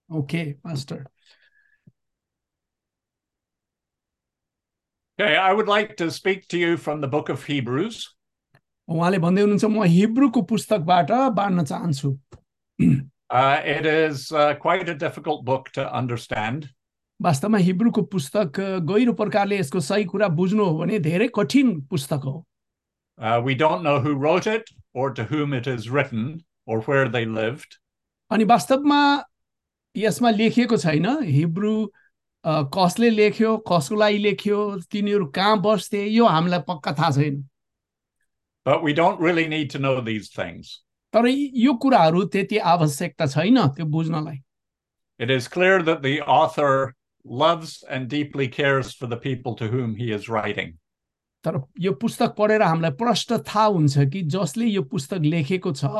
Okay, Pastor. Okay, I would like to speak to you from the book of Hebrews. उहाँले भन्दै हुनुहुन्छ म हिब्रूको पुस्तकबाट बाँड्न चाहन्छु। It is quite a difficult book to understand. वास्तवमा हिब्रूको पुस्तक गहिरो प्रकारले यसको सही कुरा बुझ्नु हो भने धेरै कठिन पुस्तक हो। We don't know who wrote it or to whom it is written or where they lived. अनि वास्तवमा यसमा लेखिएको छैन हिब्रू कसले लेख्यो, कसको लागि लेख्यो, तिनीहरू कहाँ बस्थे, यो हामीलाई पक्का थाहा छैन। But we don't really need to know these things. तर यो कुराहरू त्यति आवश्यकता छैन त्यो बुझ्नलाई। It is clear that the author loves and deeply cares for the people to whom he is writing. तर यो पुस्तक पढेर हामीलाई प्रष्ट थाहा हुन्छ कि जसले यो पुस्तक लेखेको छ,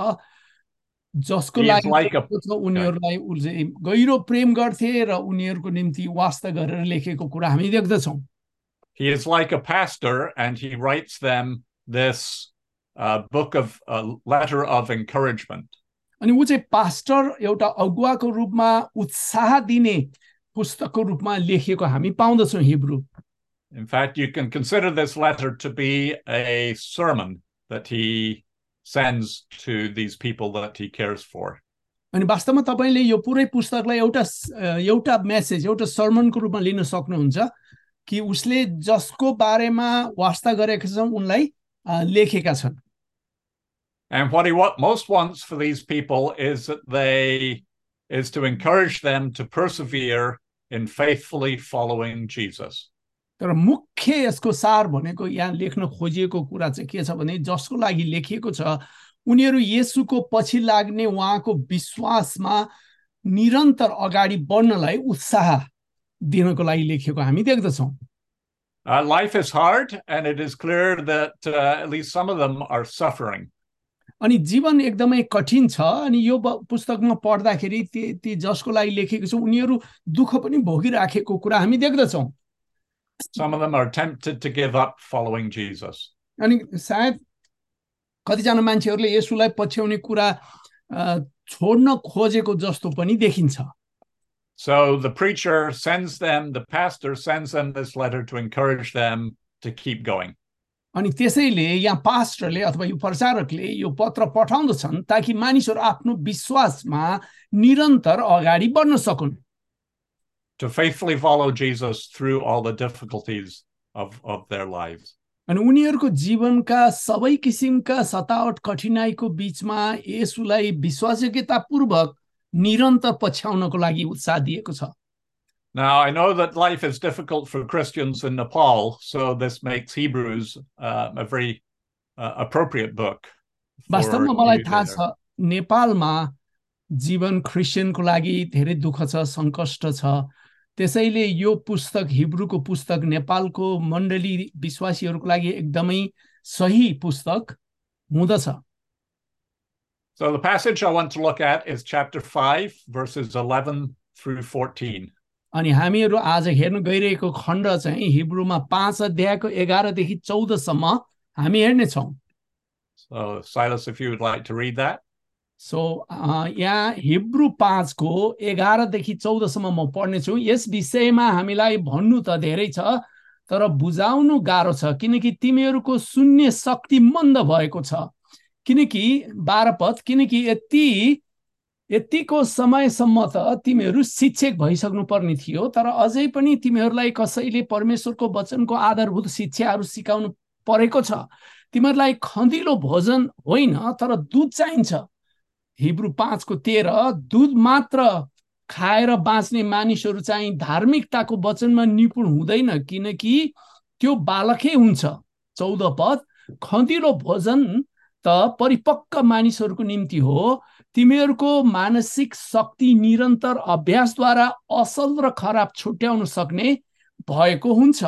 जसको लागि लेखेको छ, उनीहरूलाई गहिरो प्रेम गर्थे र उनीहरूको निम्ति वास्ता गरेर लेखेको कुरा हामी देख्दछौँ। He is like a pastor and he writes them this book of letter of encouragement. अनि उ चाहिँ पास्टर एउटा अगुवाको रूपमा उत्साह दिने पुस्तकको रूपमा लेखिएको हामी पाउँदछौँ Hebrew. In fact, you can consider this letter to be a sermon that he sends to these people that he cares for. अनि वास्तवमा तपाईले यो पुरै पुस्तकलाई एउटा मेसेज, एउटा सर्मनको रूपमा लिन सक्नुहुन्छ कि उसले जसको बारेमा वास्ता गरेका छन् उनलाई लेखेका छन्। And what he most wants for these people is to encourage them to persevere in faithfully following Jesus. तर मुख्य यसको सार भनेको यहाँ लेख्न खोजिएको कुरा चाहिँ के छ भने जसको लागि लेखिएको छ उनीहरू येशूको पछि लाग्ने उहाँको विश्वासमा निरन्तर अगाडि बढ्नलाई उत्साह दिनको लागि लेखिएको हामी देख्दछौँ। Life is hard and it is clear that at least some of them are suffering. अनि जीवन एकदमै कठिन छ अनि यो पुस्तकमा पढ्दाखेरि ती जसको लागि लेखेको छ उनीहरू दुःख पनि भोगिराखेको कुरा हामी देख्दछौँ। Some of them are tempted to give up following Jesus. अनि सायद कतिजना मान्छेहरूले येशूलाई पछ्याउने कुरा छोड्न खोजेको जस्तो पनि देखिन्छ। So the preacher sends them, the pastor sends them this letter to encourage them to keep going. अनि त्यसैले यहाँ पास्टरले अथवा यो प्रचारकले यो पत्र पठाउँदछन् ताकि मानिसहरू आफ्नो विश्वासमा निरन्तर अगाडि बढ्न सकुन्। To faithfully follow Jesus through all the difficulties of their lives. अनि उनीहरूको जीवनका सबै किसिमका सतावट कठिनाइको बीचमा येशूलाई विश्वासयोग्यतापूर्वक निरन्तर पछ्याउनको लागि उत्साह दिएको छ। Now, I know that life is difficult for Christians in Nepal, so this makes Hebrews a very appropriate book. वास्तवमा मलाई थाहा छ नेपालमा जीवन क्रिस्चियनको लागि धेरै दुःख छ, संकष्ट छ। त्यसैले यो पुस्तक हिब्रूको पुस्तक नेपालको मण्डली विश्वासीहरूको लागि एकदमै सही पुस्तक हुँदछ। So the passage I want to look at is chapter 5 verses 11 through 14. अनि हामीहरू आज हेर्न गइरहेको खण्ड चाहिँ हिब्रूमा 5 अध्यायको 11 देखि 14 सम्म हामी हेर्ने छौं। So Silas, if you would like to read that. So यहाँ हिब्रू 5 को 11 देखि 14 सम्म म पढ्ने छु। यस विषयमा हामीलाई भन्नु त धेरै छ तर बुझाउनु गाह्रो छ किनकि तिमीहरूको सुन्ने शक्ति मन्द भएको छ। किनकि 12 पद किनकि यतिको समयसम्म त तिमीहरू शिक्षक भइसक्नु पर्ने थियो तर अझै पनि तिमीहरूलाई कसैले परमेश्वरको वचनको आधारभूत शिक्षाहरू सिकाउनु परेको छ। तिमीहरूलाई खँदिलो भोजन होइन तर दूध चाहिन्छ। हिब्रू 5 को 13 दूध मात्र खाएर बाँच्ने मानिसहरू चाहिँ धार्मिकताको वचनमा निपुण हुँदैन किनकि त्यो बालकै हुन्छ। 14 पद खँदिलो भोजन त परिपक्व मानिसहरूको निम्ति हो। तिमीहरूको मानसिक शक्ति निरन्तर अभ्यासद्वारा असल र खराब छुट्याउन सक्ने भएको हुन्छ।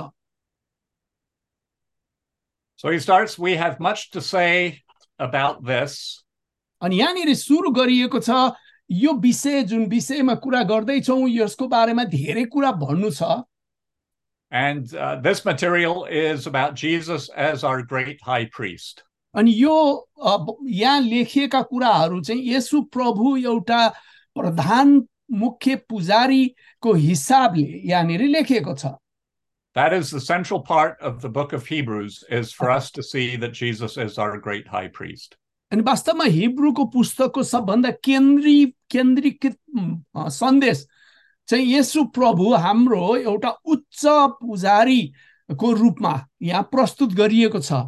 So he starts, we have much to say about this. अनि यहाँनिर सुरु गरिएको छ यो विषय जुन विषयमा कुरा गर्दै छौं यसको बारेमा धेरै कुरा भन्नु छ। And this material is about Jesus as our great high priest. अनि यो यहाँ लेखिएका कुराहरू चाहिँ येशू प्रभु एउटा प्रधान मुख्य पुजारीको हिसाबले यहाँनिर लेखिएको छ। That is the central part of the book of Hebrews, is for us to see that Jesus is our great high priest. अनि वास्तवमा हिब्रूको पुस्तकको सबभन्दा केन्द्रीकृत सन्देश चाहिँ येशू प्रभु हाम्रो एउटा उच्च पुजारीको रूपमा यहाँ प्रस्तुत गरिएको छ।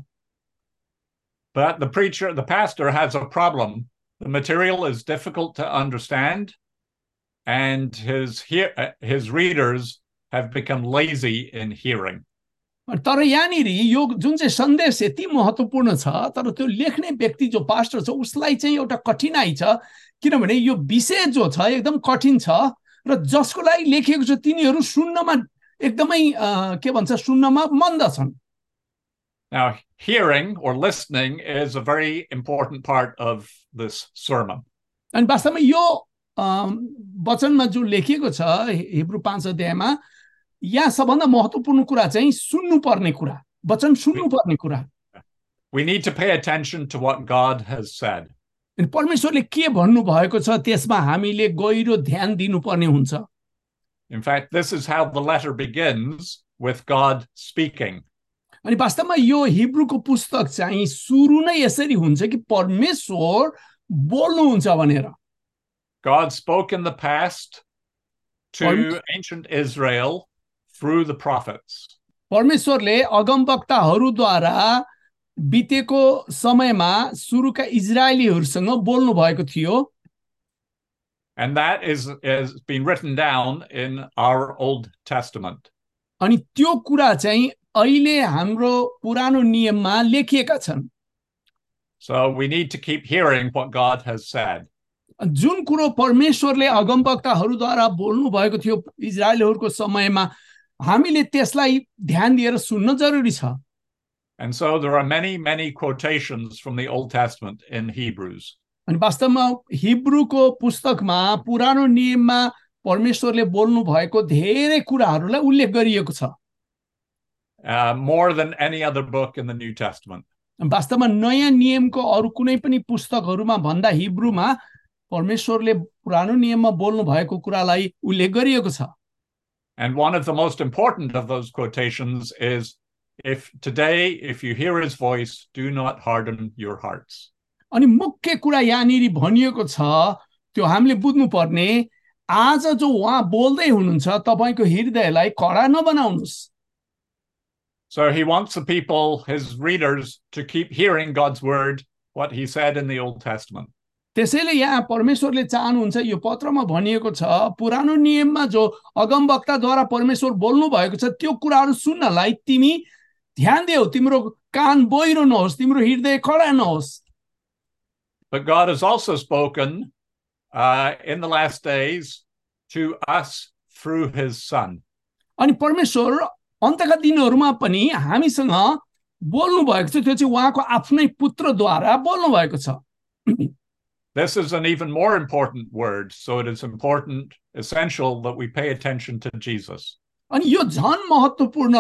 But the pastor has a problem. The material is difficult to understand, and his readers have become lazy in hearing. तर यहाँनिर यो जुन चाहिँ सन्देश यति महत्त्वपूर्ण छ, तर त्यो लेख्ने व्यक्ति जो पास्टर छ उसलाई चाहिँ एउटा कठिनाइ छ, किनभने यो विषय जो छ एकदम कठिन छ र जसको लागि लेखिएको छ तिनीहरू सुन्नमा एकदमै के भन्छ सुन्नमा मन्द छन्। Now, hearing or listening is a very important part of this sermon. अनि वास्तवमा यो वचनमा जो लेखिएको छ हिब्रू 5 अध्यायमा यहाँ सबभन्दा महत्त्वपूर्ण कुरा चाहिँ सुन्नुपर्ने कुरा, वचन सुन्नुपर्ने कुरा। We need to pay attention to what God has said. अनि परमेश्वरले के भन्नु भएको छ त्यसमा हामीले गहिरो ध्यान दिनुपर्ने हुन्छ। In fact, this is how the letter begins, with God speaking. अनि वास्तवमा यो हिब्रूको पुस्तक चाहिँ सुरु नै यसरी हुन्छ कि परमेश्वर बोल्नुहुन्छ भनेर। God spoke in the past to ancient Israel through the prophets. परमेश्वरले अगमवक्ताहरूद्वारा बितेको समयमा सुरुका इजरायलीहरूसँग बोल्नु भएको थियो। And that is been written down in our Old Testament. अनि त्यो कुरा चाहिँ अहिले हाम्रो पुरानो नियममा लेखिएका छन्। So we need to keep hearing what God has said. जुन कुरो परमेश्वरले अगमवक्ताहरूद्वारा बोल्नु भएको थियो इजरायलीहरूको समयमा हामीले त्यसलाई ध्यान दिएर सुन्न जरुरी छ। And so there are many quotations from the Old Testament in Hebrews. अनि वास्तवमा हिब्रूको पुस्तकमा पुरानो नियममा परमेश्वरले बोल्नु भएको धेरै कुराहरूलाई उल्लेख गरिएको छ। More than any other book in the New Testament. वास्तवमा नयाँ नियमको अरु कुनै पनि पुस्तकहरूमा भन्दा हिब्रूमा परमेश्वरले पुरानो नियममा बोल्नु भएको कुरालाई उल्लेख गरिएको छ। And one of the most important of those quotations is, if you hear his voice, do not harden your hearts. अनि मुख्य कुरा यहाँनिर भनिएको छ त्यो हामीले बुझ्नु पर्ने, आज जो उहाँ बोल्दै हुनुहुन्छ तपाईको हृदयलाई कडा नबनाउनुस्। So he wants the people, his readers, to keep hearing God's word, what he said in the Old Testament. त्यसैले यहाँ परमेश्वरले चाहनुहुन्छ यो पत्रमा भनिएको छ पुरानो नियममा जो अगमवक्ताद्वारा परमेश्वर बोल्नु भएको छ त्यो कुराहरू सुन्नलाई तिमी ध्यान देऊ, तिम्रो कान बहिरो नहोस्, तिम्रो हृदय कडा नहोस्। But God has also spoken in the last days to us through his Son. अनि परमेश्वर अन्तका दिनहरूमा पनि हामीसँग बोल्नु भएको छ, त्यो चाहिँ उहाँको आफ्नै पुत्रद्वारा बोल्नु भएको छ। This is an even more important word, so it is essential that we pay attention to Jesus. अनि यो झन् महत्त्वपूर्ण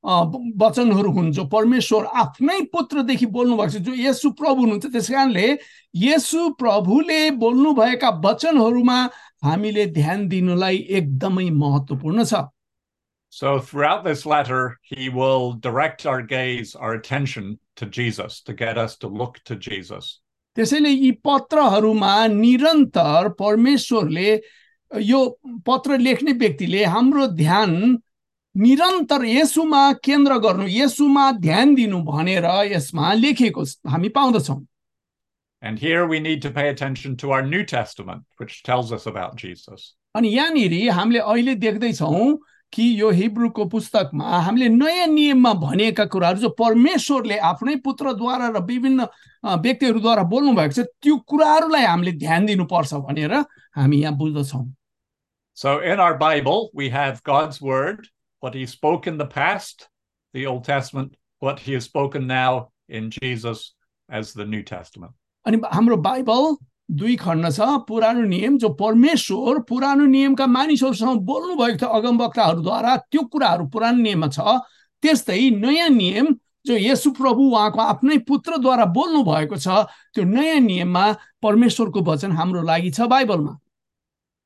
वचनहरू हुन् जो परमेश्वर आफ्नै पुत्रदेखि बोल्नु भएको छ, जो येशू प्रभु हुनुहुन्छ। त्यसकारणले येशू प्रभुले बोल्नु भएका वचनहरूमा हामीले ध्यान दिनुलाई एकदमै महत्त्वपूर्ण छ। So throughout this letter, he will direct our gaze, our attention to Jesus, to get us to look to Jesus. त्यसैले यी पत्रहरूमा निरन्तर परमेश्वरले यो पत्र लेख्ने व्यक्तिले हाम्रो ध्यान निरन्तर येशूमा केन्द्र गर्नु, येशूमा ध्यान दिनु भनेर यसमा लेखेको हामी पाउँदछौँ। And here we need to pay attention to our New Testament, which tells us about Jesus. अनि यहाँनिर हामीले अहिले देख्दै छौँ कि यो हिब्रूको पुस्तकमा हामीले नयाँ नियममा भनेका कुराहरू जो परमेश्वरले आफ्नै पुत्रद्वारा र विभिन्न व्यक्तिहरूद्वारा बोल्नु भएको छ त्यो कुराहरूलाई हामीले ध्यान दिनुपर्छ भनेर हामी यहाँ बुझ्दछौँ। So in our Bible we have God's word, what he spoke in the past, the Old Testament, what he has spoken now in Jesus as the New Testament. अनि हाम्रो बाइबल दुई खण्ड छ, पुरानो नियम जो परमेश्वर पुरानो नियमका मानिसहरूसँग बोल्नु भएको थियो अगमवक्ताहरूद्वारा, त्यो कुराहरू पुरानो नियममा छ। त्यस्तै नयाँ नियम जो येशू प्रभु उहाँको आफ्नै पुत्रद्वारा बोल्नु भएको छ, त्यो नयाँ नियममा परमेश्वरको वचन हाम्रो लागि छ बाइबलमा।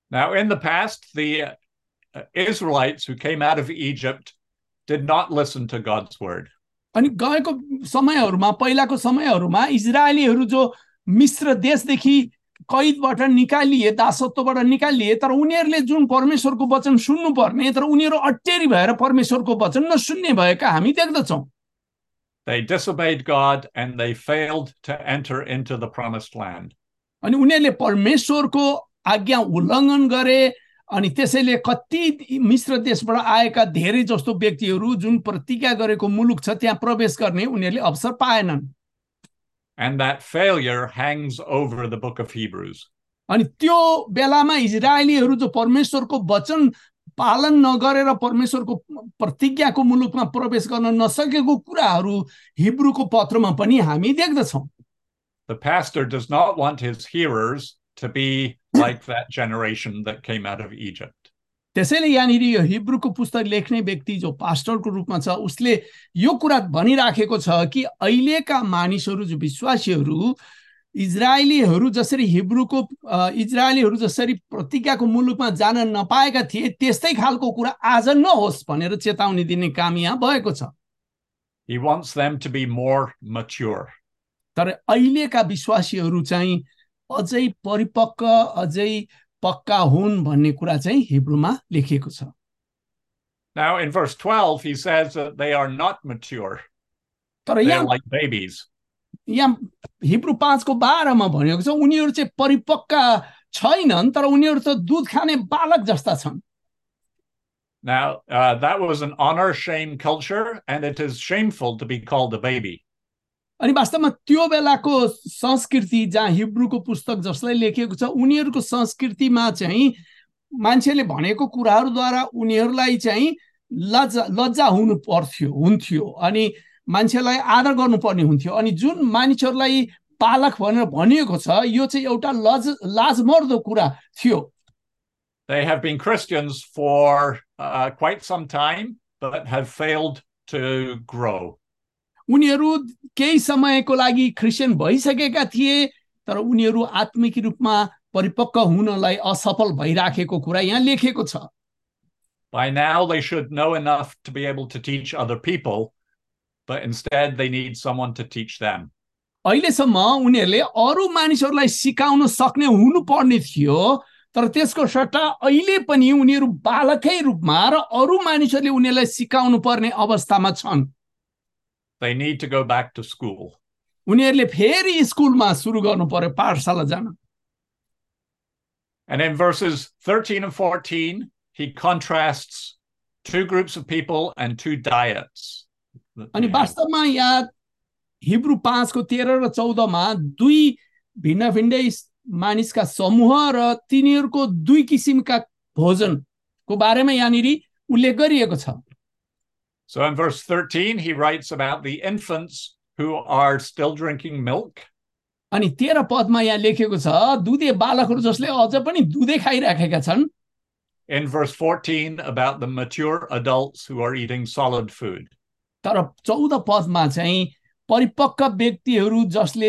Now, in the past, the Israelites who came out of Egypt did not listen to God's word. अनि गएको समयहरूमा पहिलाको समयहरूमा इजरायलीहरू जो मिस्र देशदेखि कैदबाट निकालिए दासत्वबाट निकालिए तर उनीहरूले जुन परमेश्वरको वचन सुन्नु पर्ने तर उनीहरू अट्टेरी भएर परमेश्वरको वचन नसुन्ने भएका हामी देख्दछौँ. They disobeyed God and they failed to enter into the promised land. अनि उनीहरूले परमेश्वरको आज्ञा उल्लङ्घन गरे अनि त्यसैले कति मिस्र देशबाट आएका धेरै जस्तो व्यक्तिहरू जुन प्रतिज्ञा गरेको मुलुक छ त्यहाँ प्रवेश गर्ने उनीहरूले अवसर पाएनन्. And that failure hangs over the book of Hebrews. अनि त्यो बेलामा इजरायलीहरू जो परमेश्वरको वचन पालन नगरेर परमेश्वरको प्रतिज्ञाको मुलुकमा प्रवेश गर्न नसकेको कुराहरू हिब्रूको पत्रमा पनि हामी देख्दछौँ. The pastor does not want his hearers to be like that generation that came out of Egypt. त्यसैले यहाँनिर यो हिब्रूको पुस्तक लेख्ने व्यक्ति जो पास्टरको रूपमा छ उसले यो कुरा भनिराखेको छ कि अहिलेका मानिसहरू जो विश्वासीहरू इजरायलीहरू जसरी इजरायलीहरू जसरी प्रतिज्ञाको मुलुकमा जान नपाएका थिए त्यस्तै खालको कुरा आज नहोस् भनेर चेतावनी दिने काम यहाँ भएको छ. He wants them to be more mature. तर अहिलेका विश्वासीहरू चाहिँ अझै परिपक्व अझै पक्का हुन् भन्ने कुरा चाहिँ हिब्रूमा लेखिएको छ. Now in verse 12 he says that they are not mature. तर They are like babies. यहाँ हिब्रू 5को 12 मा भनेको छ उनीहरू चाहिँ परिपक्व छैनन् तर उनीहरू त दूध खाने बालक जस्ता छन्. Now that was an honor shame culture and it is shameful to be called a baby. अनि वास्तवमा त्यो बेलाको संस्कृति जहाँ हिब्रूको पुस्तक जसलाई लेखिएको छ उनीहरूको संस्कृतिमा चाहिँ मान्छेले भनेको कुराहरूद्वारा उनीहरूलाई चाहिँ लज्जा हुन्थ्यो अनि मान्छेलाई आदर गर्नुपर्ने हुन्थ्यो. अनि जुन मानिसहरूलाई बालक भनेर भनिएको छ यो चाहिँ एउटा लाजमर्दो कुरा थियो. They have been Christians for quite some time but have failed to grow. उनीहरू केही समयको लागि क्रिस्चियन भइसकेका थिए तर उनीहरू आत्मिक रूपमा परिपक्व हुनलाई असफल भइराखेको कुरा यहाँ लेखेको छ. By now they should know enough to be able to teach other people, but instead they need someone to teach them. अहिलेसम्म उनीहरूले अरू मानिसहरूलाई सिकाउन सक्ने हुनुपर्ने थियो तर त्यसको सट्टा अहिले पनि उनीहरू बालकै रूपमा र अरू मानिसहरूले उनीहरूलाई सिकाउनु पर्ने अवस्थामा छन्. They need to go back to school. उनीहरूले फेरि स्कुलमा सुरु गर्नु पर्यो पाठशाला जान. And in verses 13 and 14 he contrasts two groups of people and two diets. अनि वास्तवमा यहाँ हिब्रू 5 को 13 र 14 मा दुई भिन्न भिन्दै मानिसका समूह र तिनीहरूको दुई किसिमका भोजनको बारेमा यहाँनिर उल्लेख गरिएको छ. So in verse 13 he writes about the infants who are still drinking milk. अनि 13 पदमा यहाँ लेखेको छ दुधे बालकहरू जसले अझ पनि दुधै खाइराखेका छन्. In verse 14 about the mature adults who are eating solid food. तर 14 पदमा चाहिँ परिपक्व व्यक्तिहरू जसले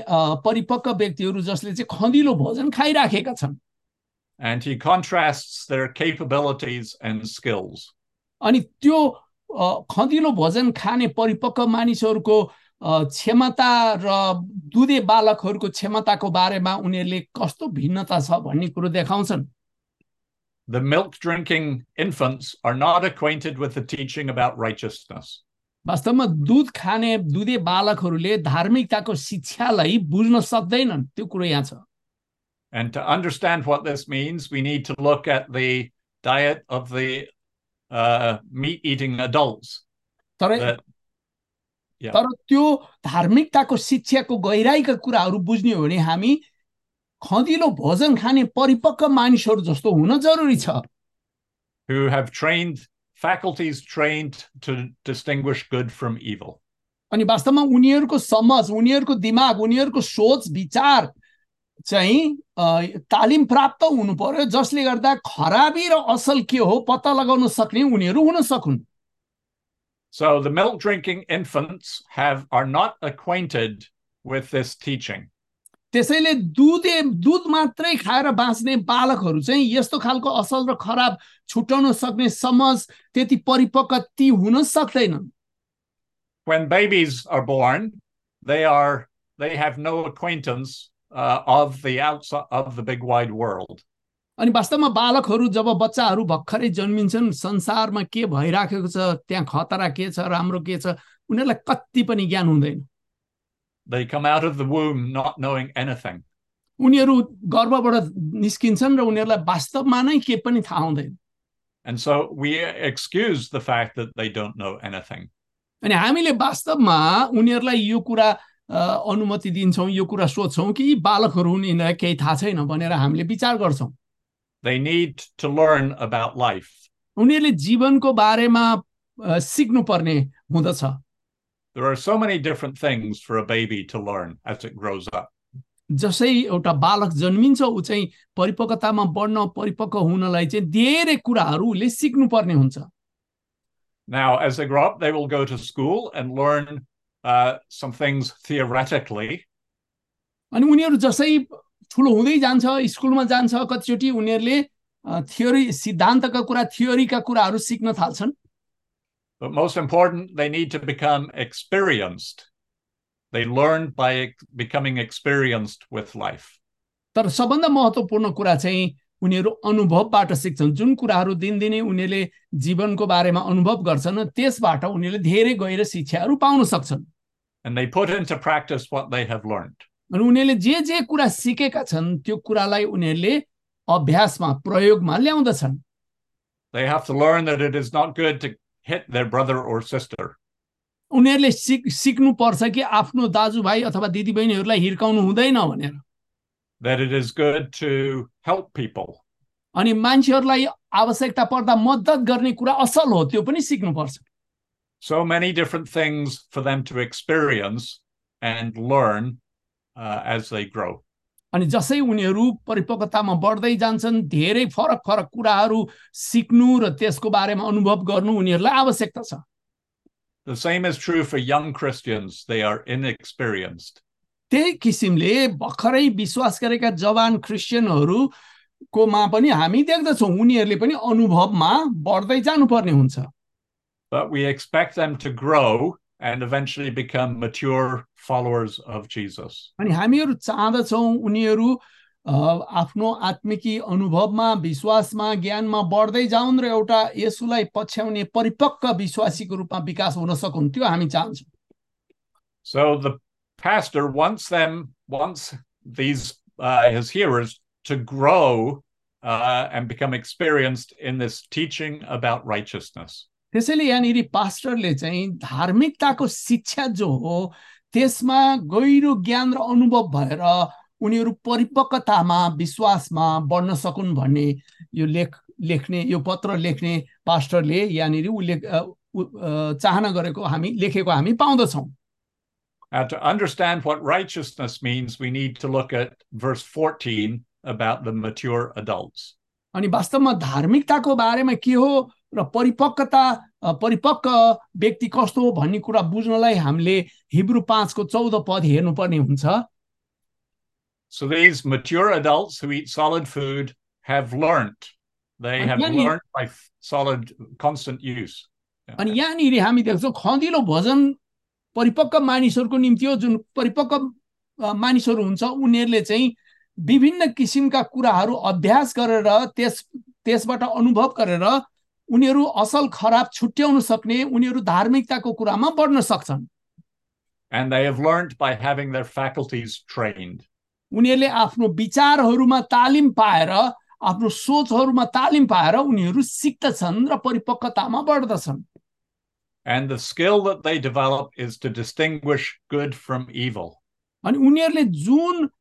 चाहिँ खँदिलो भोजन खाइराखेका छन्. And he contrasts their capabilities and skills. अनि त्यो खँदिलो भोजन खाने परिपक्व मानिसहरूको क्षमता र दुधे बालकहरूको क्षमताको बारेमा उनीहरूले कस्तो भिन्नता छ भन्ने कुरो देखाउँछन्. The milk drinking infants are not acquainted with the teaching about righteousness. वास्तवमा दूध खाने दुधे बालकहरूले धार्मिकताको शिक्षालाई बुझ्न सक्दैनन् त्यो कुरो यहाँ छ. And to understand what this means we need to look at the diet of the meat-eating adults. तर त्यो धार्मिकताको शिक्षाको गहिराईका कुराहरू बुझ्ने हो भने हामी खँदिलो भोजन खाने परिपक्व मानिसहरू जस्तो हुन जरुरी छ. Who have faculties trained to distinguish good from evil. अनि वास्तवमा उनीहरूको समझ उनीहरूको दिमाग उनीहरूको सोच विचार चाहिँ तालिम प्राप्त हुनु पर्यो जसले गर्दा खराबी र असल के हो पत्ता लगाउन सक्ने उनीहरू हुन सकुन्. So the milk drinking infants are not acquainted with this teaching. त्यसैले दूध मात्रै खाएर बाँच्ने बालकहरू चाहिँ यस्तो खालको असल र खराब छुट्याउन सक्ने समझ त्यति परिपक्व ती हुन सक्दैनन्। When babies are born, they have no acquaintance of the outside of the big wide world. अनि वास्तवमा बालकहरू जब बच्चाहरू भर्खरै जन्मिन्छन् संसारमा के भइराखेको छ, त्यहाँ खतरा के छ, राम्रो के छ, उनीहरूलाई कति पनि ज्ञान हुँदैन। They come out of the womb not knowing anything. उनीहरू गर्भबाट निस्किन्छन् र उनीहरूलाई वास्तवमा नै के पनि थाहा हुँदैन। And so we excuse the fact that they don't know anything. अनि हामीले वास्तवमा उनीहरूलाई यो कुरा अनुमति दिन्छौँ, यो कुरा सोच्छौँ कि यी बालकहरू हुन्, यिनीहरूलाई केही थाहा छैन भनेर हामीले विचार गर्छौँ। They need to learn about life. उनीहरूले जीवनको बारेमा सिक्नुपर्ने हुँदछ। There are so many different things for a baby to learn as it grows up. जसै एउटा बालक जन्मिन्छ उ चाहिँ परिपक्वतामा बढ्न परिपक्व हुनलाई चाहिँ धेरै कुराहरू उसले सिक्नुपर्ने हुन्छ। Now, as they grow up, they will go to school and learn some things theoretically. अनि उनीहरू जसै ठुलो हुँदै जान्छ, स्कुलमा जान्छ, कतिचोटि उनीहरूले थ्योरी सिद्धान्तका कुरा, थ्योरीका कुराहरू सिक्न थाल्छन्। But most important, they need to become experienced. They learn by becoming experienced with life. तर सबभन्दा महत्त्वपूर्ण कुरा चाहिँ उनीहरू अनुभवबाट सिक्छन्। जुन कुराहरू दिनदिनै उनीहरूले जीवनको बारेमा अनुभव गर्छन्, त्यसबाट उनीहरूले धेरै गएर शिक्षाहरू पाउन सक्छन्। And they put into practice what they have learned. अनि उनीहरूले जे कुरा सिकेका छन् त्यो कुरालाई उनीहरूले अभ्यासमा प्रयोगमा ल्याउँदछन्। They have to learn that it is not good to hit their brother or sister. उनीहरूले सिक्नु पर्छ कि आफ्नो दाजुभाइ अथवा दिदीबहिनीहरूलाई हिर्काउनु हुँदैन भनेर। That it is good to help people. अनि मान्छेहरूलाई आवश्यकता पर्दा मद्दत गर्ने कुरा असल हो, त्यो पनि सिक्नु पर्छ। So many different things for them to experience and learn as they grow. अनि जसै उनीहरू परिपक्वतामा बढ्दै जान्छन् धेरै फरक कुराहरू सिक्नु र त्यसको बारेमा अनुभव गर्नु उनीहरूलाई आवश्यकता छ। The same is true for young Christians. They are inexperienced. त्यही किसिमले भर्खरै विश्वास गरेका जवान क्रिस्चियनहरूकोमा पनि हामी देख्दछौँ उनीहरूले पनि अनुभवमा बढ्दै जानुपर्ने हुन्छ। But we expect them to grow and eventually become mature followers of Jesus. अनि हामीहरू चाहदछौँ उनीहरू आफ्नो आत्मिकी अनुभवमा, विश्वासमा, ज्ञानमा बढ्दै जाउन् र एउटा येशूलाई पछ्याउने परिपक्व विश्वासीको रूपमा विकास हुन सकुन्, त्यो हामी चाहन्छौँ। So the pastor wants these his hearers to grow and become experienced in this teaching about righteousness. त्यसैले यहाँनिर पास्टरले चाहिँ धार्मिकताको शिक्षा जो हो त्यसमा गहिरो ज्ञान र अनुभव भएर उनीहरू परिपक्वतामा, विश्वासमा बढ्न सकुन् भन्ने यो पत्र लेख्ने पास्टरले यहाँनिर चाहना गरेको लेखेको हामी पाउँदछौँ। To understand what righteousness means, we need to look at verse 14 about the mature adults. अनि वास्तवमा धार्मिकताको बारेमा के हो र परिपक्व व्यक्ति कस्तो हो भन्ने कुरा बुझ्नलाई हामीले हिब्रू 5 को 14 पद हेर्नुपर्ने हुन्छ। So these mature adults who eat solid food have learned. They have learned by solid constant use. अनि यहाँनिर हामी देख्छौँ खँदिलो भोजन परिपक्व मानिसहरूको निम्ति हो। जुन परिपक्व मानिसहरू हुन्छ उनीहरूले चाहिँ विभिन्न किसिमका कुराहरू अभ्यास गरेर त्यसबाट अनुभव गरेर उनीहरू असल खराब छुट्याउन सक्ने, उनीहरू धार्मिकताको कुरामा बढ्न सक्छन्। And they have learned by having their faculties trained. उनीहरूले आफ्नो विचारहरूमा तालिम पाएर, आफ्नो सोचहरूमा तालिम पाएर उनीहरू सिक्दछन् र परिपक्वतामा बढ्दछन्। And the skill that they develop is to distinguish good from evil. अनि उनीहरूले जुन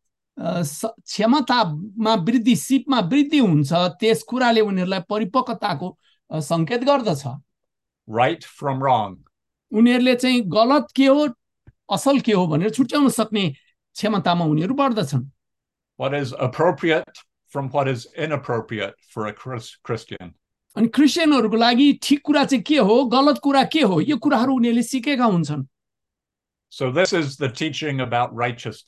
क्षमतामा वृद्धि, सिपमा वृद्धि हुन्छ त्यस कुराले उनीहरूलाई परिपक्वताको संकेत गर्दछ। Right from wrong. उनीहरूले चाहिँ गलत के हो, असल के हो भनेर छुट्याउन सक्ने क्षमतामा उनीहरू बढ्दछन्। What is appropriate from what is inappropriate for a Christian. अनि क्रिस्चियनहरूको लागि ठीक कुरा चाहिँ के हो, गलत कुरा के हो, यो कुराहरू उनीहरूले सिकेका हुन्छन्। So this is the teaching about righteousness.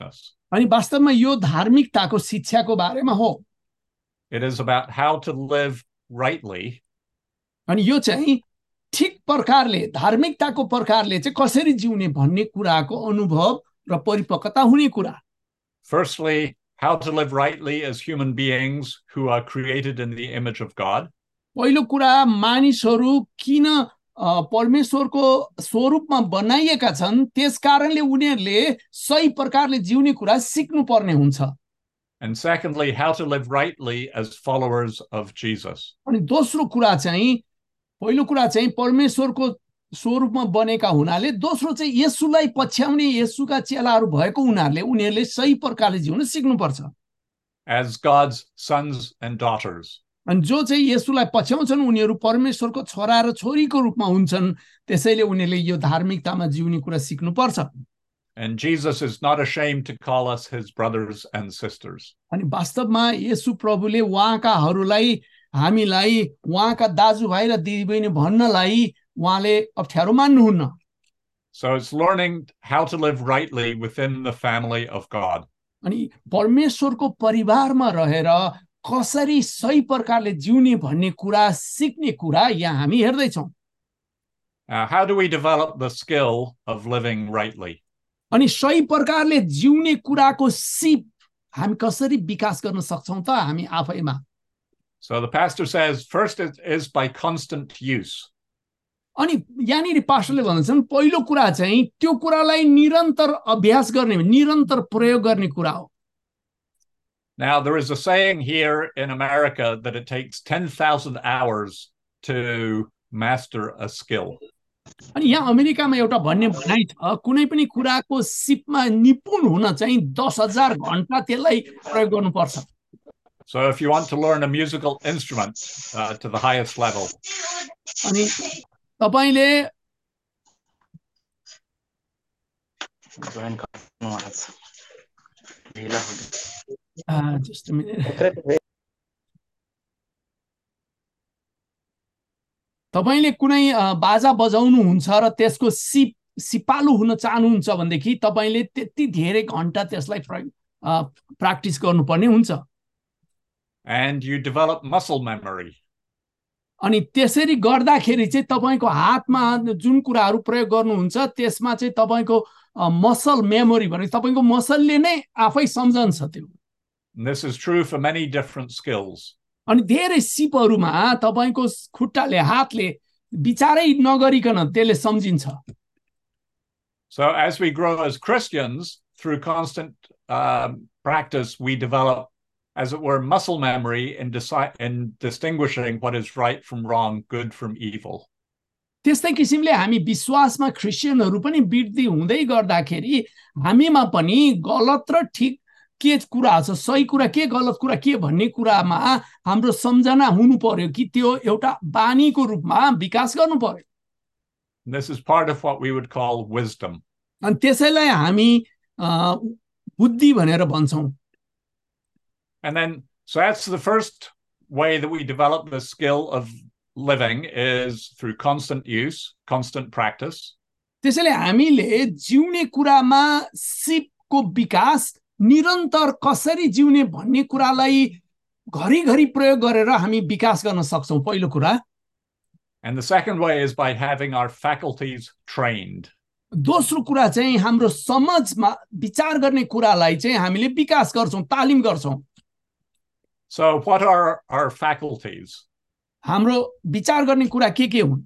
अनि वास्तवमा यो धार्मिकताको शिक्षाको बारेमा हो. It is about how to live rightly. अनि यो चाहिँ ठिक प्रकारले धार्मिकताको प्रकारले चाहिँ कसरी जिउने भन्ने कुराको अनुभव र परिपक्वता हुने कुरा. Firstly, how to live rightly as human beings who are created in the image of God. पहिलो कुरा मानिसहरू किन परमेश्वरको स्वरूपमा बनाइएका छन् त्यसकारणले उनीहरूले सही प्रकारले जिउने कुरा सिक्नु पर्ने हुन्छ. And secondly, how to live rightly as followers of Jesus. अनि दोस्रो कुरा चाहिँ पहिलो कुरा चाहिँ परमेश्वरको स्वरूपमा बनेका हुनाले दोस्रो चाहिँ येशूलाई पछ्याउने येशूका चेलाहरू भएको उनीहरूले सही प्रकारले जिउन सिक्नुपर्छ. As God's sons and daughters. अनि जो चाहिँ येशूलाई पछ्याउँछन् उनीहरू परमेश्वरको छोरा र छोरीको रूपमा हुन्छन् त्यसैले उनीहरूले यो धार्मिकतामा जिउने कुरा सिक्नुपर्छ. And Jesus is not ashamed to call us his brothers and sisters. अनि वास्तवमा येशू प्रभुले उहाँकाहरूलाई हामीलाई उहाँका दाजुभाइ र दिदीबहिनी भन्नलाई उहाँले अप्ठ्यारो मान्नुहुन्न. So it's learning how to live rightly within the family of God. अनि परमेश्वरको परिवारमा रहेर कसरी सही प्रकारले जिउने भन्ने कुरा सिक्ने कुरा यहाँ हामी हेर्दै छौं. How do we develop the skill of living rightly? अनि सही प्रकारले जिउने कुराको सिप हामी कसरी विकास गर्न सक्छौं त हामी आफैमा. So the pastor says first it is by constant use. अनि यहाँनिर पास्टरले भन्छन् पहिलो कुरा चाहिँ त्यो कुरालाई निरन्तर अभ्यास गर्ने निरन्तर प्रयोग गर्ने कुरा हो. Now there is a saying here in America that it takes 10,000 hours to master a skill. अनि यहाँ अमेरिकामा एउटा भन्ने भनाइ छ कुनै पनि कुराको सिपमा निपुण हुन चाहिँ 10,000 घण्टा त्यसलाई प्रयोग गर्नुपर्छ. So if you want to learn a musical instrument to the highest level. अनि तपाईले just a minute. तपाईले कुनै बाजा बजाउनु हुन्छ र त्यसको सिपालु हुन चाहनुहुन्छ भनेदेखि तपाईले त्यति धेरै घण्टा त्यसलाई प्र्याक्टिस गर्नुपर्ने हुन्छ. And you develop muscle memory. अनि त्यसरी गर्दाखेरि चाहिँ तपाईको हातमा जुन कुराहरू प्रयोग गर्नुहुन्छ त्यसमा चाहिँ तपाईको मसल मेमोरी भने तपाईको मसलले नै आफै सम्झन्छ त्यो. This is true for many different skills. अनि धेरै सिपहरुमा तपाईको खुट्टाले हातले विचारै नगरिकन त्यसले सम्झिन्छ. So as we grow as Christians through constant practice we develop as it were muscle memory in distinguishing what is right from wrong, good from evil. त्यस्तै किसिमले हामी विश्वासमा क्रिश्चियनहरु पनि वृद्धि हुँदै गर्दाखेरि हामीमा पनि गलत र ठीक के कुरा छ सही कुरा के गलत कुरा के भन्ने कुरामा हाम्रो सम्झना हुनु पर्यो कि त्यो एउटा बानीको रूपमा विकास गर्नु पर्यो. This is part of what we would call wisdom. अनि त्यसैलाई हामी बुद्धि भनेर भन्छौं. And then so that's the first way that we develop the skill of living is through constant use, constant practice. त्यसैले हामीले जिउने कुरामा सिपको विकास निरन्तर कसरी जिउने भन्ने कुरालाई घरिघरि प्रयोग गरेर हामी विकास गर्न सक्छौं पहिलो कुरा. And the second way is by having our faculties trained. दोस्रो कुरा चाहिँ हाम्रो समझमा विचार गर्ने कुरालाई चाहिँ हामीले विकास गर्छौं तालिम गर्छौं. So what are our faculties? हाम्रो विचार गर्ने कुरा के हुन्?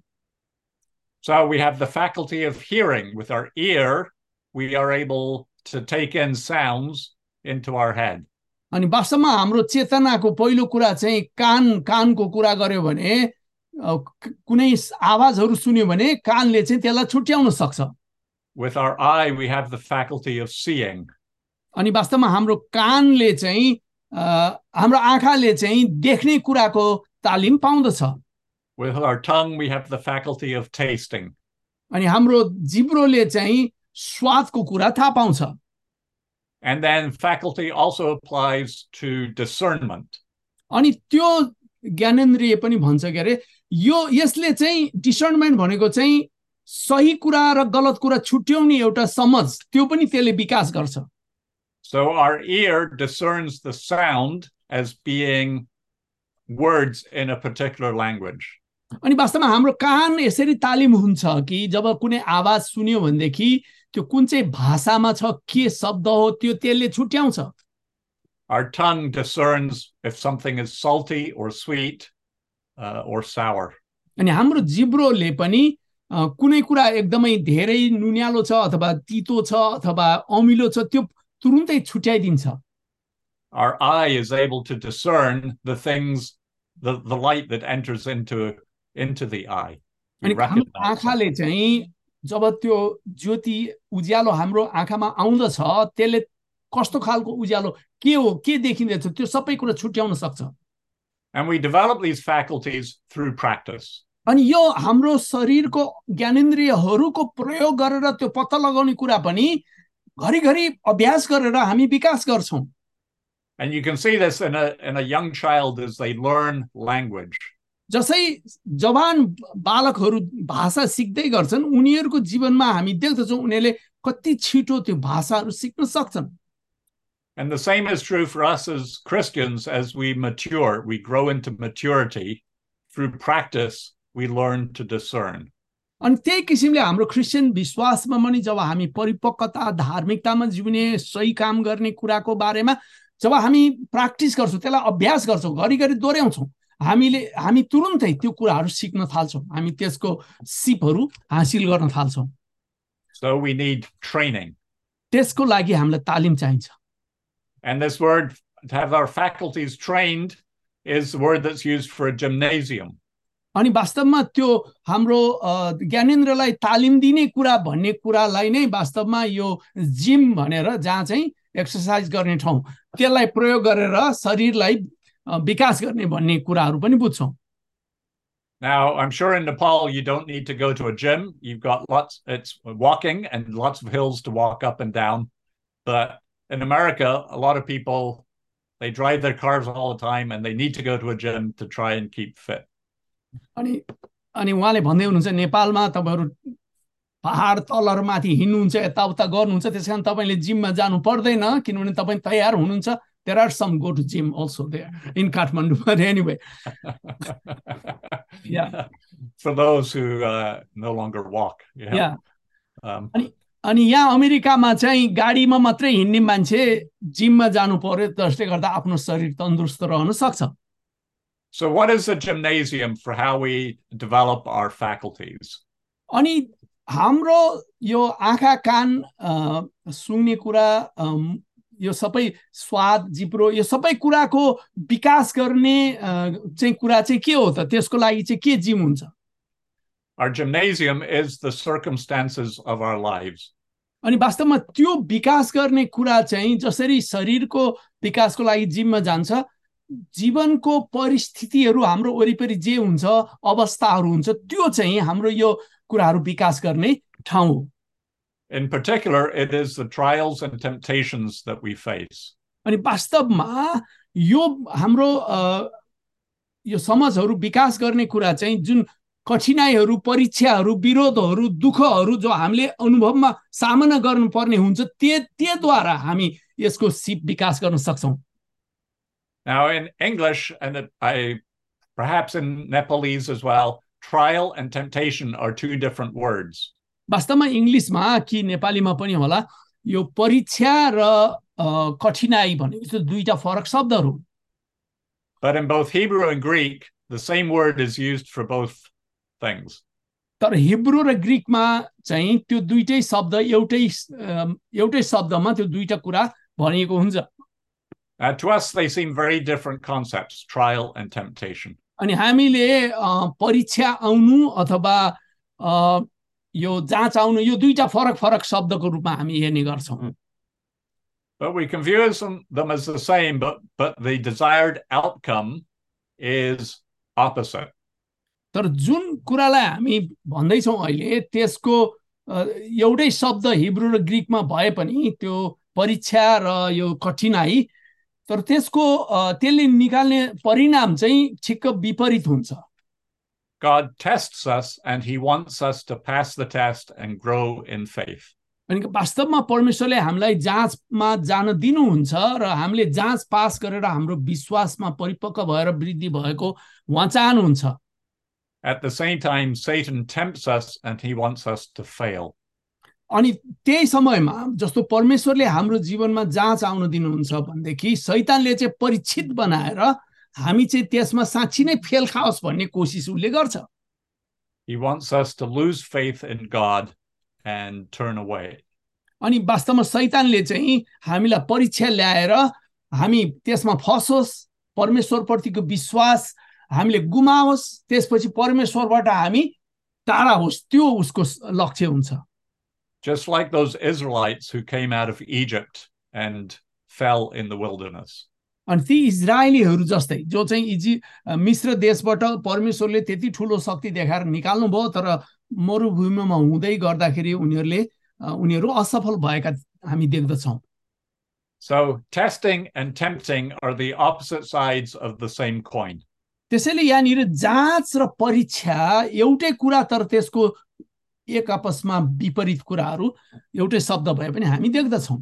So we have the faculty of hearing. With our ear, we are able to take in sounds into our head. अनि वास्तवमा हाम्रो चेतनाको पहिलो कुरा चाहिँ कानको कुरा गर्यो भने कुनै आवाजहरु सुन्यो भने कानले चाहिँ त्यसलाई छुट्याउन सक्छ. With our eye, we have the faculty of seeing. अनि वास्तवमा हाम्रो कानले चाहिँ हाम्रो आँखाले चाहिँ देख्ने कुराको तालिम पाउँदछ. With our tongue, we have the faculty of tasting. अनि हाम्रो जिब्रोले चाहिँ स्वादको कुरा थाहा पाउँछ. And then faculty also applies to discernment. अनि त्यो ज्ञानेन्द्रिय पनि भन्छ के अरे यो यसले चाहिँ डिसर्नमेन्ट भनेको चाहिँ सही कुरा र गलत कुरा छुट्याउने एउटा समझ त्यो पनि त्यसले विकास गर्छ. So our ear discerns the sound as being words in a particular language. अनि वास्तवमा हाम्रो कान यसरी तालिम हुन्छ कि जब कुनै आवाज सुन्यो भनेदेखि त्यो कुन चाहिँ भाषामा छ के शब्द हो त्यो त्यसले छुट्याउँछ. Our tongue discerns if something is salty or sweet or sour. अनि हाम्रो जिब्रोले पनि कुनै कुरा एकदमै धेरै नुनियालो छ अथवा तितो छ अथवा अमिलो छ त्यो तुरुन्तै छुट्याइदिन्छ. Our eye is able to discern the things, the light that enters into the eye. अनि हाम्रो आँखाले चाहिँ जब त्यो ज्योति उज्यालो हाम्रो आँखामा आउँदछ त्यसले कस्तो खालको उज्यालो के हो के देखिँदैछ त्यो सबै कुरा छुट्याउन सक्छ. And we develop these faculties through practice. अनि यो हाम्रो शरीरको ज्ञानेन्द्रियहरूको प्रयोग गरेर त्यो पत्ता लगाउने कुरा पनि घरिघरि अभ्यास गरेर हामी विकास गर्छौं. And you can see this in a young child as they learn language. जसै जवान बालकहरू भाषा सिक्दै गर्छन् उनीहरूको जीवनमा हामी देख्दछौं उनीहरूले कति छिटो त्यो भाषाहरू सिक्न सक्छन्. And the same is true for us as Christians. As we mature, we grow into maturity. Through practice, we learn to discern. अनि त्यही किसिमले हाम्रो क्रिस्चियन विश्वासमा पनि जब हामी परिपक्वता धार्मिकतामा जिउने सही काम गर्ने कुराको बारेमा जब हामी प्र्याक्टिस गर्छौं त्यसलाई अभ्यास गर्छौं घरिघरि दोहोर्याउँछौं हामी तुरुन्तै त्यो कुराहरू सिक्न थाल्छौं हामी त्यसको सिपहरू हासिल गर्न थाल्छौं. So we need training. त्यसको लागि हामीलाई तालिम चाहिन्छ. And this word, to have our faculties trained, is the word that's used for a gymnasium. अनि वास्तवमा त्यो हाम्रो ज्ञानेन्द्रलाई तालिम दिने कुरा भन्ने कुरालाई नै वास्तवमा यो जिम भनेर जहाँ चाहिँ एक्सरसाइज गर्ने ठाउँ त्यसलाई प्रयोग गरेर शरीरलाई विकास गर्ने भन्ने कुराहरू पनि बुझ्छौं. Now, I'm sure in Nepal you don't need to go to a gym. You've got it's walking and lots of hills to walk up and down. But in America, a lot of people, they drive their cars all the time and they need to go to a gym to try and keep fit. अनि उहाँले भन्दै हुनुहुन्छ नेपालमा तपाईहरु पहाड तलहरुमाथि हिँड्नुहुन्छ यताउता गर्नुहुन्छ त्यसकारण तपाईले जिममा जानु पर्दैन किनभने तपाई तयार हुनुहुन्छ. There are some go to gym also there in Kathmandu, but anyway. Yeah. For those who no longer walk. Yeah. अनि यहाँ अमेरिकामा चाहिँ गाडीमा मात्रै हिँड्ने मान्छे जिममा जानु पर्यो त्यसले गर्दा आफ्नो शरीर तन्दुरुस्त रहन सक्छ. So what is a gymnasium for how we develop our faculties? अनि हाम्रो यो आँखा कान सुन्ने कुरा यो सबै स्वाद जिब्रो यो सबै कुराको विकास गर्ने चाहिँ कुरा चाहिँ के हो त त्यसको लागि चाहिँ के जिम हुन्छ? Our gymnasium is the circumstances of our lives. अनि वास्तवमा त्यो विकास गर्ने कुरा चाहिँ जसरी शरीरको विकासको लागि जिममा जान्छ जीवनको परिस्थितिहरू हाम्रो वरिपरि जे हुन्छ अवस्थाहरू हुन्छ त्यो चाहिँ हाम्रो यो कुराहरू विकास गर्ने ठाउँ हो. In particular, it is the trials and temptations that we face. अनि वास्तवमा यो हाम्रो यो समाजहरू विकास गर्ने कुरा चाहिँ जुन कठिनाइहरू परीक्षाहरू विरोधहरू दुःखहरू जो हामीले अनुभवमा सामना गर्नुपर्ने हुन्छ त्यद्वारा हामी यसको सिप विकास गर्न सक्छौं. Now in English and perhaps in Nepalese as well, trial and temptation are two different words. वास्तवमा इंग्लिशमा कि नेपालीमा पनि होला यो परीक्षा र कठिनाइ भनेको चाहिँ दुईटा फरक शब्दहरू. But in both Hebrew and Greek, the same word is used for both things. तर हिब्रू र ग्रीकमा चाहिँ त्यो दुईटै शब्द एउटै शब्दमा त्यो दुईटा कुरा भनिएको हुन्छ. To us they seem very different concepts, trial and temptation. अनि हामीले परीक्षा आउनु अथवा यो जाँच आउनु यो दुईटा फरक शब्दको रूपमा हामी हेर्ने गर्छौं. But we confuse them as the same, but the desired outcome is opposite. तर जुन कुरालाई हामी भन्दै छौं अहिले त्यसको एउटै शब्द हिब्रू र ग्रीकमा भए पनि त्यो परीक्षा र यो कठिनाइ तर त्यसले निकाल्ने परिणाम चाहिँ ठिक्क विपरीत हुन्छ. God tests us and he wants us to pass the test and grow in faith. अनि वास्तवमा परमेश्वरले हामीलाई जाँचमा जान दिनुहुन्छ र हामीले जाँच पास गरेर हाम्रो विश्वासमा परिपक्व भएर वृद्धि भएको उहाँ चाहनुहुन्छ। At the same time, Satan tempts us and he wants us to fail. अनि त्यही समयमा जस्तो परमेश्वरले हाम्रो जीवनमा जाँच आउन दिनुहुन्छ भनेदेखि शैतानले चाहिँ परीक्षित बनाएर हामी चाहिँ त्यसमा साँच्ची नै फेल खाओस् भन्ने कोसिस उसले गर्छ। He wants us to lose faith in God and turn away. अनि वास्तवमा शैतानले चाहिँ हामीलाई परीक्षा ल्याएर हामी त्यसमा फसोस्, परमेश्वरप्रतिको विश्वास हामीले गुमाओस्, त्यसपछि परमेश्वरबाट हामी टाढा होस्, त्यो उसको लक्ष्य हुन्छ। Just like those Israelites who came out of Egypt and fell in the wilderness. अनि ती इजरायलीहरू जस्तै जो चाहिँ मिश्र देशबाट परमेश्वरले त्यति ठुलो शक्ति देखाएर निकाल्नु भयो तर मरुभूमिमा हुँदै गर्दाखेरि उनीहरू असफल भएका हामी देख्दछौँ। So testing and tempting are the opposite sides of the same coin. त्यसैले यहाँनिर जाँच र परीक्षा एउटै कुरा तर त्यसको एक आपसमा विपरीत कुराहरू एउटै शब्द भए पनि हामी देख्दछौँ।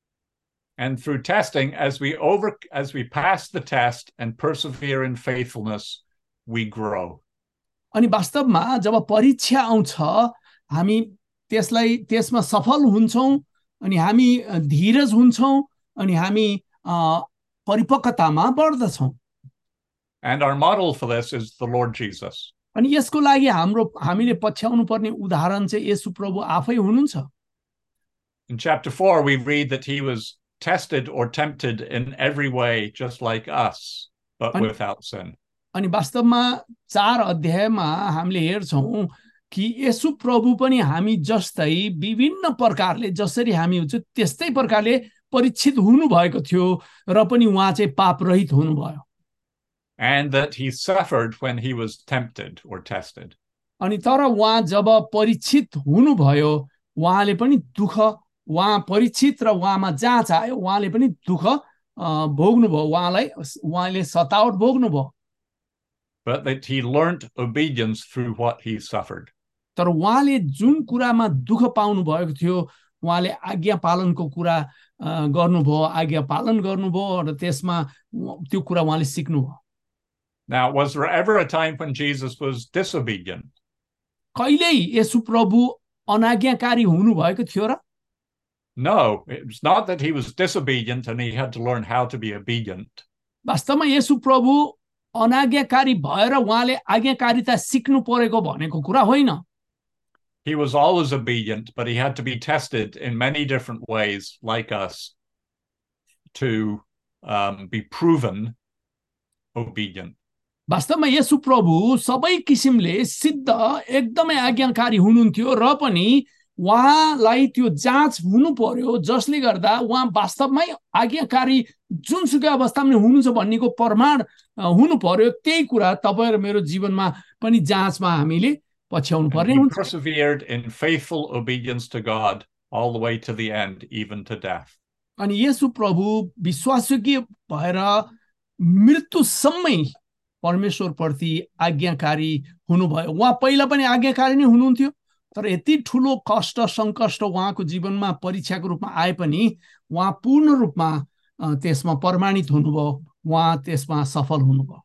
And through testing, as we pass the test and persevere in faithfulness, we grow. अनि वास्तवमा जब परीक्षा आउँछ हामी त्यसमा सफल हुन्छौँ अनि हामी धीरज हुन्छौँ अनि हामी परिपक्वतामा बढ्दछौँ। And our model for this is the Lord Jesus. अनि यसको लागि हामीले पछ्याउनु पर्ने उदाहरण चाहिँ येशू प्रभु आफै हुनुहुन्छ। In chapter 4 we read that he was tested or tempted in every way just like us but without sin. अनि वास्तवमा 4 अध्यायमा हामीले हेर्छौँ कि येशू प्रभु पनि हामी जस्तै विभिन्न प्रकारले जसरी हामी हुन्छ त्यस्तै प्रकारले परीक्षित हुनु भएको थियो र पनि उहाँ चाहिँ पाप रहित हुनुभयो। And that he suffered when he was tempted or tested. अनि तर उहाँ जब परीक्षित हुनुभयो उहाँले पनि दुःख उहाँ परीक्षित र उहाँमा जाँच आयो उहाँले पनि दुःख भोग्नुभयो उहाँले सतावट भोग्नुभयो। But that he learned obedience through what he suffered. तर उहाँले जुन कुरामा दुःख पाउनु भएको थियो उहाँले आज्ञा पालनको कुरा गर्नुभयो आज्ञा पालन गर्नुभयो र त्यसमा त्यो कुरा उहाँले सिक्नुभयो। Now, was there ever a time when Jesus was disobedient? कहिल्यै येशू प्रभु अनाज्ञाकारी हुनु भएको थियो र? No, it's not that he was disobedient and he had to learn how to be obedient. वास्तवमा येशू प्रभु अनाज्ञाकारी भएर उहाँले आज्ञाकारिता सिक्नु परेको भनेको कुरा होइन। He was always obedient, but he had to be tested in many different ways, like us, to be proven obedient. वास्तवमा येशू प्रभु सबै किसिमले सिद्ध एकदमै आज्ञाकारी हुनुहुन्थ्यो र पनि उहाँलाई त्यो जाँच हुनु पर्यो जसले गर्दा उहाँ वास्तवमै आज्ञाकारी जुनसुकै अवस्थामा हुनुहुन्छ भन्नेको प्रमाण हुनु पर्यो। त्यही कुरा तपाईँ र मेरो जीवनमा पनि जाँचमा हामीले पछ्याउनु पर्ने हुन्छ। He persevered in faithful obedience to God all the way to the end, even to death. अनि येशू प्रभु विश्वासयोग्य भएर मृत्युसम्मै परमेश्वरप्रति आज्ञाकारी हुनुभयो। उहाँ पहिला पनि आज्ञाकारी नै हुनुहुन्थ्यो तर यति ठुलो कष्ट सङ्कष्ट उहाँको जीवनमा परीक्षाको रूपमा आए पनि उहाँ पूर्ण रूपमा त्यसमा प्रमाणित हुनुभयो उहाँ त्यसमा सफल हुनुभयो।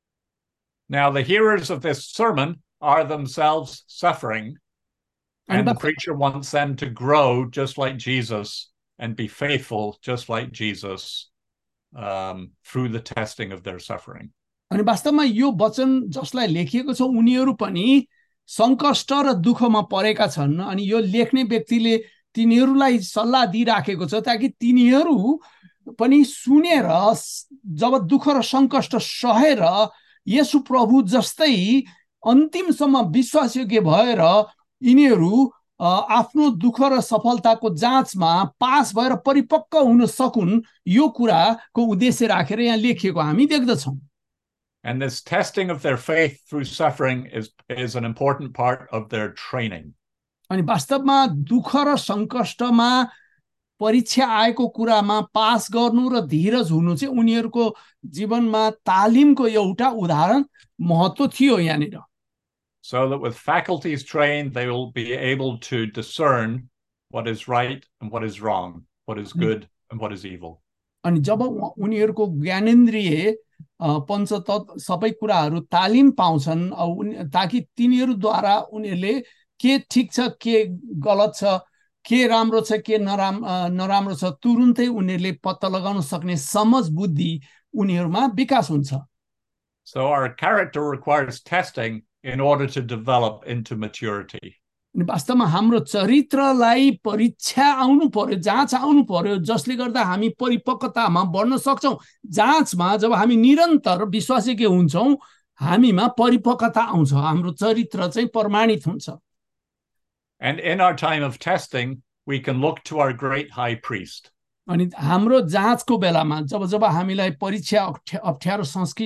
Now the hearers of this sermon are themselves suffering and the preacher wants them to grow just like Jesus and be faithful just like Jesus through the testing of their suffering. अनि वास्तवमा यो वचन जसलाई लेखिएको छ उनीहरू पनि सङ्कष्ट र दुःखमा परेका छन् अनि यो लेख्ने व्यक्तिले तिनीहरूलाई सल्लाह दिइराखेको छ ताकि तिनीहरू पनि सुनेर जब दुःख र सङ्कष्ट सहेर येशू प्रभु जस्तै अन्तिमसम्म विश्वासयोग्य भएर यिनीहरू आफ्नो दुःख र सफलताको जाँचमा पास भएर परिपक्व हुन सकुन् यो कुराको उद्देश्य राखेर यहाँ लेखिएको हामी देख्दछौँ। And this testing of their faith through suffering is an important part of their training. अनि वास्तवमा दुःख र सङ्कष्टमा परीक्षा आएको कुरामा पास गर्नु र धीरज हुनु चाहिँ उनीहरूको जीवनमा तालिमको एउटा उदाहरण महत्त्व थियो यहाँनिर। So that with faculties trained they will be able to discern what is right and what is wrong, what is good and what is evil. अनि जब उनीहरूको ज्ञानेन्द्रिय पञ्चतत्व सबै कुराहरू तालिम पाउँछन् ताकि तिनीहरूद्वारा उनीहरूले के ठिक छ के गलत छ के राम्रो छ के नराम्रो छ तुरुन्तै उनीहरूले पत्ता लगाउन सक्ने समझ बुद्धि उनीहरूमा विकास हुन्छ. So our character requires testing in order to develop into maturity. वास्तवमा हाम्रो चरित्रलाई परीक्षा आउनु पर्यो, जाँच आउनु पर्यो, जसले गर्दा हामी परिपक्वतामा बढ्न सक्छौं. जाँचमा जब हामी निरन्तर विश्वासिकै हुन्छौं हामीमा परिपक्वता आउँछ, हाम्रो चरित्र चाहिँ प्रमाणित हुन्छ. And in our time of testing we can look to our great high priest. अनि हाम्रो जाँचको बेलामा जब जब हामीलाई परीक्षा अप्ठ्यारो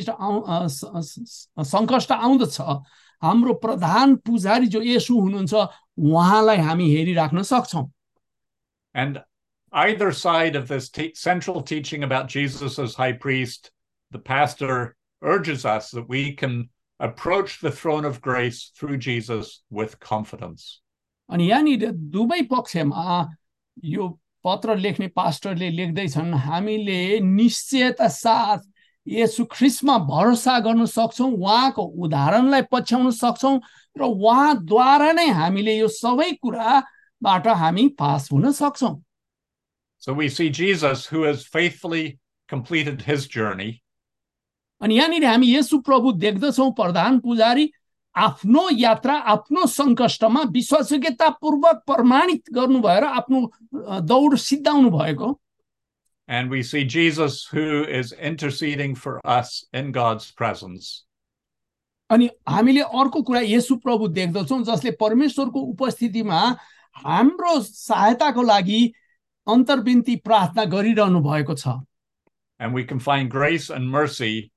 सङ्कष्ट आउँदछ हाम्रो प्रधान पुजारी जो येशू हुनुहुन्छ उहाँलाई हामी हेरिराख्न सक्छौं. And either side of this central teaching about Jesus as high priest, the pastor urges us that we can approach the throne of grace through Jesus with confidence. अनि यहाँनिर दुवै पक्षमा यो पत्र लेख्ने पास्टरले लेख्दैछन् हामीले निश्चयता साथ येशू ख्रीष्टमा भरोसा गर्न सक्छौं, उहाँको उदाहरणलाई पछ्याउन सक्छौं र उहाँद्वारा नै हामीले यो सबै कुराबाट हामी पास हुन सक्छौं. So we see Jesus who has faithfully completed his journey. अनि यहाँनिर हामी येशू प्रभु देख्दछौं प्रधान पुजारी आफ्नो यात्रा आफ्नो संकष्टमा विश्वासयोग्यतापूर्वक प्रमाणित गर्नु भएर आफ्नो दौड सिद्धाउनु भएको. And we see Jesus who is interceding for us in God's presence. अनि हामीले अर्को कुरा येशू प्रभु देख्दछौं जसले परमेश्वरको उपस्थितिमा हाम्रो सहायताको लागि अन्तर्विन्ती प्रार्थना गरिरहनु भएको छ. And we can find grace and mercy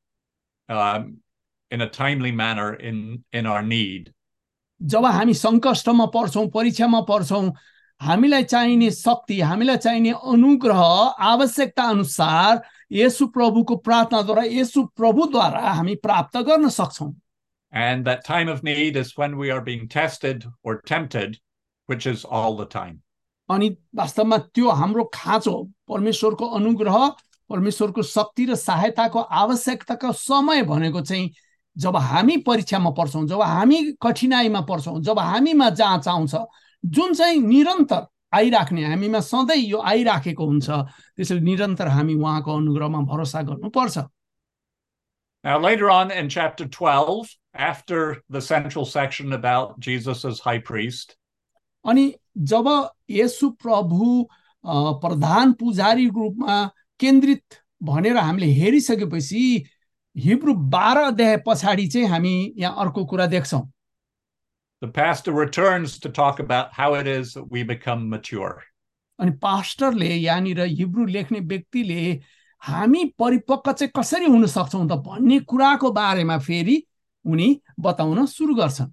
in a timely manner in our need. जब हामी संकष्टमा पर्छौं परीक्षामा पर्छौं हामीलाई चाहिने शक्ति हामीलाई चाहिने अनुग्रह आवश्यकता अनुसार येशू प्रभुको प्रार्थनाद्वारा येशू प्रभुद्वारा हामी प्राप्त गर्न सक्छौं. And that time of need is when we are being tested or tempted, which is all the time. अनि वास्तवमा त्यो हाम्रो खाँचो परमेश्वरको अनुग्रह परमेश्वरको शक्ति र सहायताको आवश्यकताको समय भनेको चाहिँ जब हामी परीक्षामा पर्छौं जब हामी कठिनाइमा पर्छौं जब हामीमा जाँच आउँछ जुन चाहिँ निरन्तर आइराख्ने हामीमा सधैँ यो आइराखेको हुन्छ त्यसैले निरन्तर हामी उहाँको अनुग्रहमा भरोसा गर्नुपर्छ. Now later on in chapter 12, after the central section about Jesus as high priest, अनि जब येशू प्रभु प्रधान पुजारी रूपमा केन्द्रित भनेर हामीले हेरिसकेपछि हिब्रू 12 अध्याय पछाडि चाहिँ हामी यहाँ अर्को कुरा देख्छौं. The pastor returns to talk about how it is that we become mature. अनि पास्टरले यहाँनिर हिब्रू लेख्ने व्यक्तिले हामी परिपक्व चाहिँ कसरी हुन सक्छौं त भन्ने कुराको बारेमा फेरि उनी बताउन सुरु गर्छन्.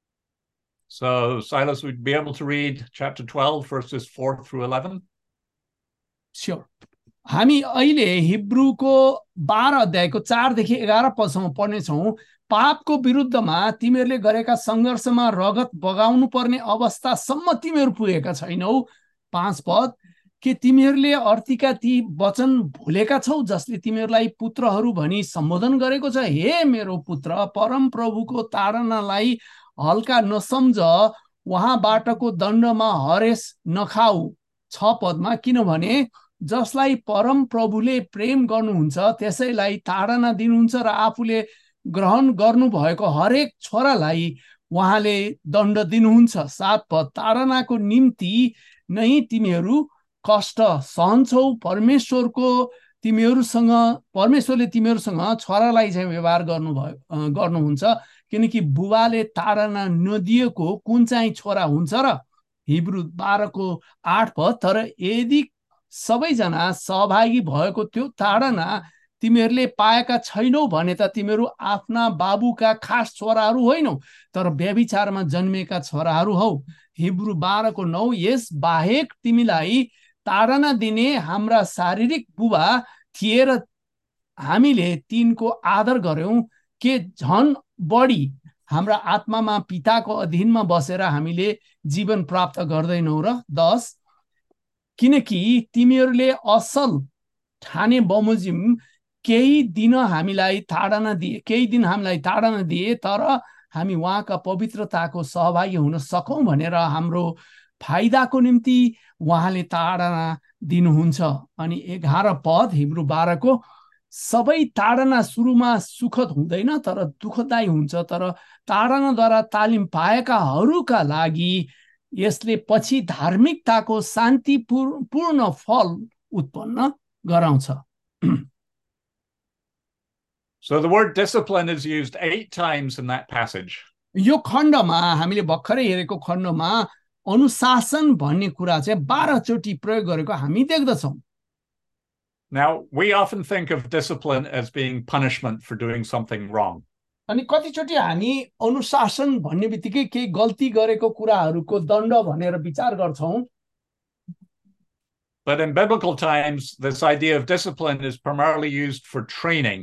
So Silas, would be able to read chapter 12 verses 4 through 11? Sure. हामी अहिले हिब्रूको 12 अध्यायको 4 देखि 11 पदसम्म पढ्ने छौं. पापको विरुद्धमा तिमीहरूले गरेका संघर्षमा रगत बगाउनु पर्ने अवस्थासम्म तिमीहरू पुगेका छैनौ. 5 पद के तिमीहरूले अर्तीका ती वचन भुलेका छौ जसले तिमीहरूलाई पुत्रहरू भनी सम्बोधन गरेको छ. हे मेरो पुत्र परम प्रभुको ताडनालाई हल्का नसम्झ उहाँबाटको दण्डमा हरेस नखाऊ. 6 पदमा किनभने जसलाई परम प्रभुले प्रेम गर्नुहुन्छ त्यसैलाई ताडना दिनुहुन्छ र आफूले ग्रहण गर्नु भएको हरेक छोरालाई उहाँले दण्ड दिनुहुन्छ. 7 पद ताडनाको निम्ति नै तिमीहरू कष्ट सहन्छौ. परमेश्वरले तिमीहरूसँग छोरालाई चाहिँ व्यवहार गर्नुहुन्छ किनकि बुबाले ताडना नदिएको कुन चाहिँ छोरा हुन्छ र. हिब्रू 12 को 8 पद तर यदि सबैजना सहभागी भएको त्यो ताडना तिमीहरूले पाएका छैनौ भने त तिमीहरू आफ्ना बाबुका खास छोराहरू होइनौ तर व्यभिचारमा जन्मेका छोराहरू हौ. हिब्रू 12 को 9 यस बाहेक तिमीलाई ताडना दिने हाम्रा शारीरिक बुबा थिए र हामीले तिनको आदर गर्यौं के झन बढी हाम्रा आत्मामा पिताको अधीनमा बसेर हामीले जीवन प्राप्त गर्दैनौ र. 10 किनकि तिमीहरूले असल ठाने बमोजिम केही दिन हामीलाई ताडना दिए तर हामी उहाँका पवित्रताको सहभागी हुन सकौं भनेर हाम्रो फाइदाको निम्ति उहाँले ताडना दिनुहुन्छ। अनि 11 पद हिब्रू 12 को सबै ताडना सुरुमा सुखद हुँदैन तर दुःखदायी हुन्छ, तर ताडनाद्वारा तालिम पाएकाहरूका लागि यसले पछि धार्मिकताको शान्तिपूर्ण फल उत्पन्न गराउँछ। So the word discipline is used 8 times in that passage. यो खण्डमा हामीले भर्खरै हेरेको खण्डमा अनुशासन भन्ने कुरा चाहिँ 12 चोटि प्रयोग गरेको हामी देख्दछौँ। Now, we often think of discipline as being punishment for doing something wrong. अनि कतिचोटि हामी अनुशासन भन्ने बित्तिकै केही गल्ती गरेको कुराहरूको दण्ड भनेर विचार गर्छौं। But in biblical times, this idea of discipline is primarily used for training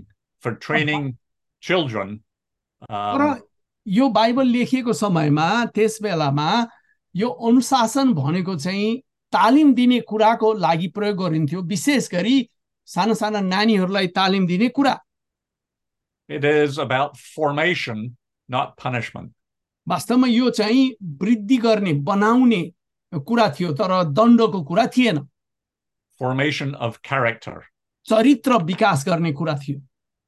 children. तर यो बाइबल लेखिएको समयमा त्यस बेलामा यो अनुशासन भनेको चाहिँ तालिम दिने कुराको लागि प्रयोग गरिन्थ्यो, विशेष गरी साना साना नानीहरूलाई तालिम दिने कुरा। It is about formation, not punishment. वास्तवमा यो चाहिँ वृद्धि गर्ने बनाउने कुरा थियो तर दण्डको कुरा थिएन। Formation of character. चरित्र विकास गर्ने कुरा थियो।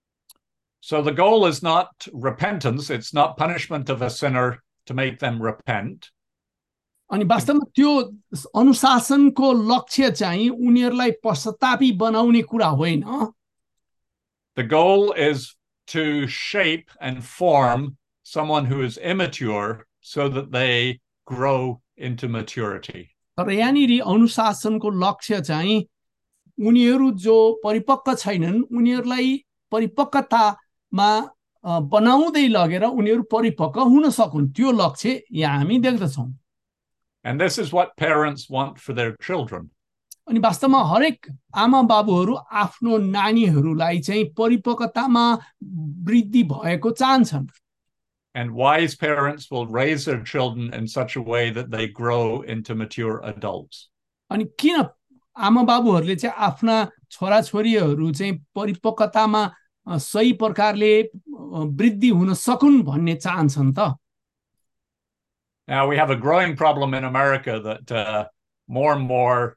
So the goal is not repentance, it's not punishment of a sinner to make them repent. अनि वास्तवमा त्यो अनुशासनको लक्ष्य चाहिँ उनीहरूलाई पश्चातापी बनाउने कुरा होइन। The goal is to shape and form someone who is immature so that they grow into maturity. तर यहाँनिर अनुशासनको लक्ष्य चाहिँ उनीहरू जो परिपक्व छैनन् उनीहरूलाई परिपक्वतामा बनाउँदै लगेर उनीहरू परिपक्व हुन सकुन्, त्यो लक्ष्य यहाँ हामी देख्दछौँ। And this is what parents want for their children. अनि वास्तवमा हरेक आमा बाबुहरू आफ्नो नानीहरूलाई चाहिँ परिपक्वतामा वृद्धि भएको चाहन्छन्। And wise parents will raise their children in such a way that they grow into mature adults. अनि किन आमा बाबुहरूले चाहिँ आफ्ना छोराछोरीहरू चाहिँ परिपक्वतामा सही प्रकारले वृद्धि हुन सकुन् भन्ने चाहन्छन् त? Now we have a growing problem in America that more and more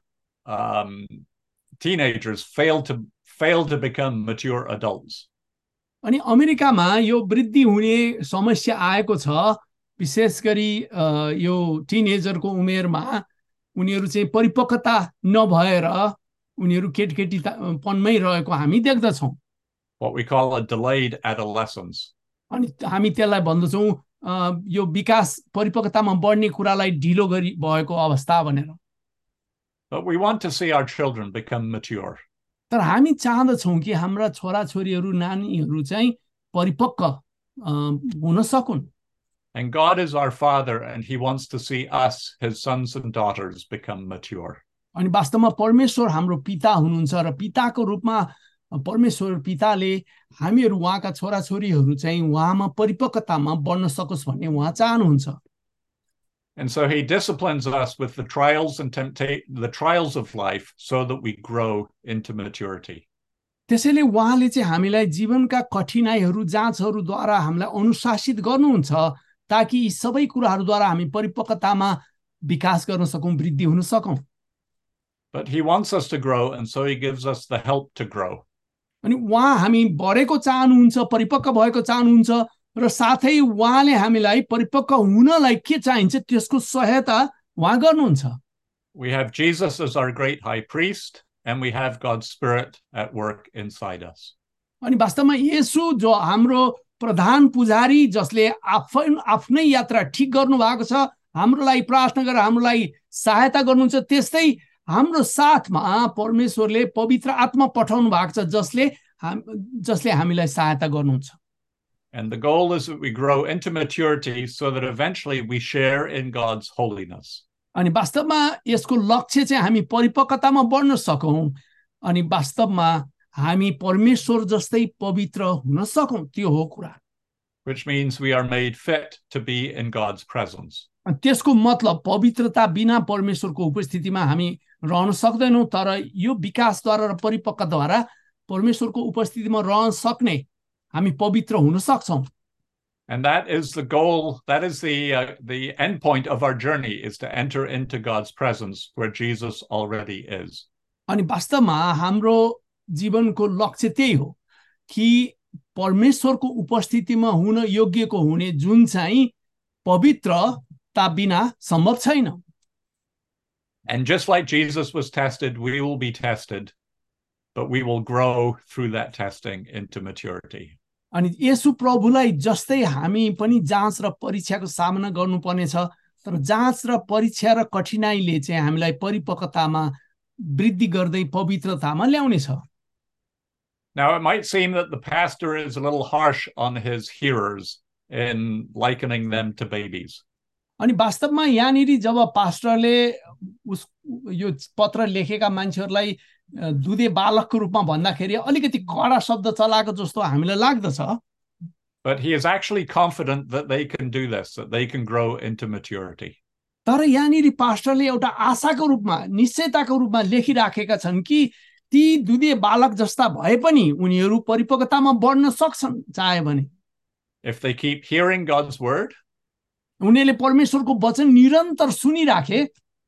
teenagers fail to become mature adults. अनि अमेरिकामा यो वृद्धि हुने समस्या आएको छ, विशेष गरी यो टिनेजरको उमेरमा उनीहरू चाहिँ परिपक्वता नभएर उनीहरू केटकेटीपनमै रहेको हामी देख्दछौँ। What we call a delayed adolescence. अनि हामी त्यसलाई भन्दछौँ यो विकास परिपक्वतामा बढ्ने कुरालाई ढिलो गरी भएको अवस्था भनेर। But we want to see our children become mature. तर हामी चाहदछौँ कि हाम्रा छोराछोरीहरू नानीहरू चाहिँ परिपक्व हुन सकुन्। And God is our Father and he wants to see us, his sons and daughters, become mature. अनि वास्तवमा परमेश्वर हाम्रो पिता हुनुहुन्छ र पिताको रूपमा परमेश्वर पिताले हामीहरू उहाँका छोराछोरीहरू चाहिँ उहाँमा परिपक्वतामा बढ्न सकोस् भन्ने उहाँ चाहनुहुन्छ। And so he disciplines us with the trials of life so that we grow into maturity. त्यसैले उहाँले चाहिँ हामीलाई जीवनका कठिनाइहरू जाँचहरूद्वारा हामीलाई अनुशासित गर्नुहुन्छ ताकि यी सबै कुराहरूद्वारा हामी परिपक्वतामा विकास गर्न सकौं, वृद्धि हुन सकौं। But he wants us to grow and so he gives us the help to grow. अनि उहाँ हामी बढेको चाहनुहुन्छ, परिपक्व भएको चाहनुहुन्छ र साथै उहाँले हामीलाई परिपक्व हुनलाई के चाहिन्छ त्यसको सहायता उहाँ गर्नुहुन्छ। We have Jesus as our great high priest and we have God's Spirit at work inside us. अनि वास्तवमा येशू जो हाम्रो प्रधान पुजारी जसले आफ्नै यात्रा ठीक गर्नु भएको छ, हाम्रो लागि प्रार्थना गरेर हाम्रो लागि सहायता गर्नुहुन्छ, त्यस्तै हाम्रो साथमा परमेश्वरले पवित्र आत्मा पठाउनु भएको छ जसले हामीलाई सहायता गर्नुहुन्छ। And the goal is that we grow into maturity so that eventually we share in God's holiness. अनि वास्तवमा यसको लक्ष्य चाहिँ हामी परिपक्वतामा बढ्न सकौं अनि वास्तवमा हामी परमेश्वर जस्तै पवित्र हुन सकौं, त्यो हो कुरा। Which means we are made fit to be in God's presence. त्यसको मतलब पवित्रता बिना परमेश्वरको उपस्थितिमा हामी रहन सक्दैनौँ, तर यो विकासद्वारा र परिपक्वताद्वारा परमेश्वरको उपस्थितिमा रहन सक्ने हामी पवित्र हुन सक्छौँ। And that is the goal, that is the end point of our journey, is to enter into God's presence where Jesus already is. अनि वास्तवमा हाम्रो जीवनको लक्ष्य त्यही हो कि परमेश्वरको उपस्थितिमा हुन योग्यको हुने, जुन चाहिँ पवित्रता बिना सम्भव छैन। And just like Jesus was tested, we will be tested, but we will grow through that testing into maturity. अनि येशू प्रभुलाई जस्तै हामी पनि जाँच र परीक्षाको सामना गर्नुपर्ने छ, तर जाँच र परीक्षा र कठिनाइले चाहिँ हामीलाई परिपक्वतामा वृद्धि गर्दै पवित्रतामा ल्याउनेछ। Now, it might seem that the pastor is a little harsh on his hearers in likening them to babies. अनि वास्तवमा यहाँनिर जब पास्टरले यो पत्र लेखेका मान्छेहरूलाई दुधे बालकको रूपमा भन्दाखेरि अलिकति कडा शब्द चलाएको जस्तो हामीलाई लाग्दछ। But he is actually confident that they can do this, that they can grow into maturity. तर यहाँनिर पास्टरले एउटा आशाको रूपमा, निश्चयताको रूपमा लेखिराखेका छन् कि ती दुधे बालक जस्ता भए पनि उनीहरू परिपक्वतामा बढ्न सक्छन् चाहे भने। If they keep hearing God's word, उनीहरूले परमेश्वरको वचन निरन्तर सुनिराखे,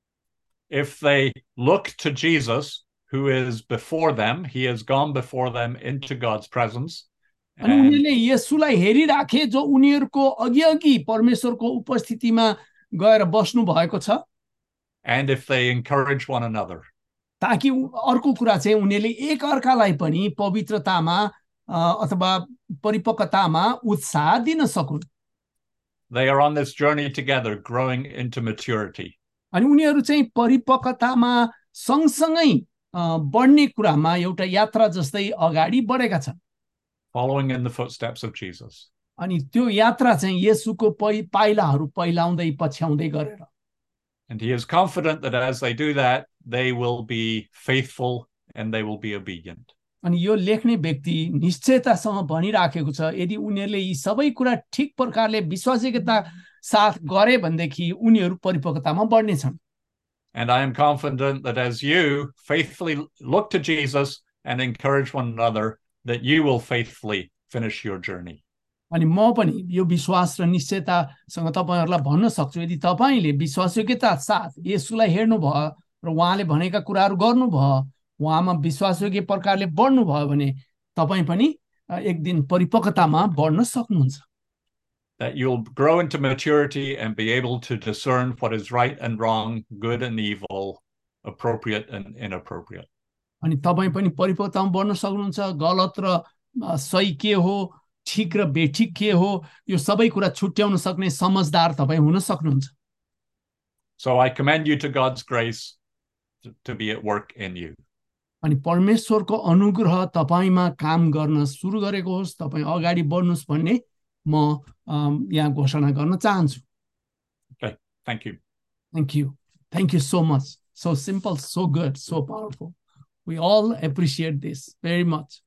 if they look to Jesus, who is before them, he has gone before them into God's presence. अनि उनीहरूले येशूलाई हेरिराखे जो उनीहरूको अघि परमेश्वरको उपस्थितिमा गएर बस्नु भएको छ। And if they encourage one another, ताकि अर्को कुरा चाहिँ उनीहरूले एक अर्कालाई पनि पवित्रतामा अथवा परिपक्वतामा उत्साह दिन सकुन्। they are on this journey together, growing into maturity. अनि उनीहरू चाहिँ परिपक्वतामा सँगसँगै बढ्ने कुरामा एउटा यात्रा जस्तै अगाडि बढेका छन्। Following in the footsteps of Jesus. अनि त्यो यात्रा चाहिँ येशूको पाइलाहरू पहिलाउँदै पछ्याउँदै गरेर। And he is confident that as they do that, they will be faithful and they will be obedient. अनि यो लेख्ने व्यक्ति निश्चयतासँग भनिराखेको छ, यदि उनीहरूले यी सबै कुरा ठिक प्रकारले विश्वासिकता साथ गरे भनेदेखि उनीहरू परिपक्वतामा बढ्नेछन्। And I am confident that as you faithfully look to Jesus and encourage one another, that you will faithfully finish your journey. अनि म पनि यो विश्वास र निश्चयतासँग तपाईहरुलाई भन्न सक्छु, यदि तपाईले विश्वासयोग्यता साथ येशूलाई हेर्नु भयो र उहाँले भनेका कुराहरू गर्नु भयो, उहाँमा विश्वासयोग्य प्रकारले बढ्नु भयो भने तपाई पनि एक दिन परिपक्वतामा बढ्न सक्नुहुन्छ। That you'll grow into maturity and be able to discern what is right and wrong, good and evil, appropriate and inappropriate. अनि तपाई पनि परिपक्वतामा बढ्न सक्नुहुन्छ, गलत र सही के हो, ठीक र बेठिक के हो, यो सबै कुरा छुट्याउन सक्ने समझदार तपाई हुन सक्नुहुन्छ। So I commend you to God's grace to be at work in you. अनि परमेश्वरको अनुग्रह तपाईमा काम गर्न सुरु गरेको होस्, तपाई अगाडि बढ्नुस् भन्ने म यहाँ घोषणा गर्न चाहन्छु। Okay, thank you. Thank you. Thank you so much. So simple, so good, so powerful. We all appreciate this very much.